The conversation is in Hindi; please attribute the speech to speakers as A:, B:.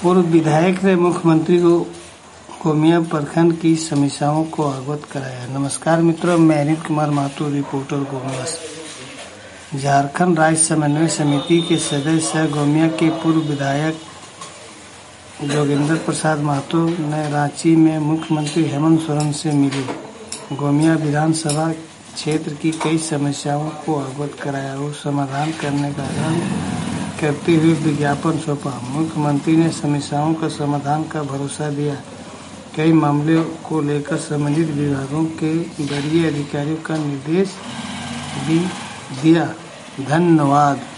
A: पूर्व विधायक ने मुख्यमंत्री को गोमिया प्रखंड की समस्याओं को अवगत कराया। नमस्कार मित्रों, मैं अनिल कुमार महतो, रिपोर्टर गोमिया से। झारखंड राज्य समन्वय समिति के सदस्य गोमिया के पूर्व विधायक जोगेंद्र प्रसाद महतो ने रांची में मुख्यमंत्री हेमंत सोरेन से मिले। गोमिया विधानसभा क्षेत्र की कई समस्याओं को अवगत कराया और समाधान करने का ऐलान करते हुए विज्ञापन सौंपा। मुख्यमंत्री ने समस्याओं का समाधान का भरोसा दिया। कई मामलों को लेकर संबंधित विभागों के वरीय अधिकारियों का निर्देश भी दिया। धन्यवाद।